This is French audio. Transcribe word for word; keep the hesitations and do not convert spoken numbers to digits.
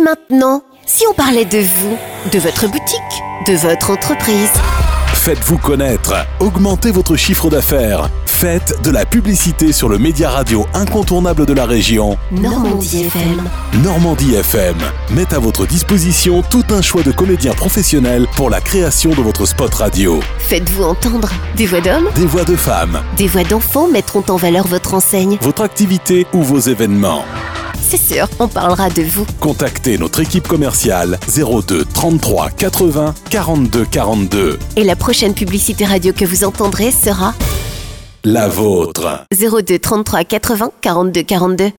maintenant, si on parlait de vous, de votre boutique, de votre entreprise? Faites-vous connaître, augmentez votre chiffre d'affaires, faites de la publicité sur le média radio incontournable de la région. Normandie F M. Normandie F M met à votre disposition tout un choix de comédiens professionnels pour la création de votre spot radio. Faites-vous entendre. Des voix d'hommes, Des voix de femmes, des voix d'enfants mettront en valeur votre enseigne. votre activité ou vos événements. C'est sûr, on parlera de vous. Contactez notre équipe commerciale zéro deux trente-trois quatre-vingts quarante-deux quarante-deux. Et la prochaine publicité radio que vous entendrez sera La vôtre. zéro deux trente-trois quatre-vingts quarante-deux quarante-deux.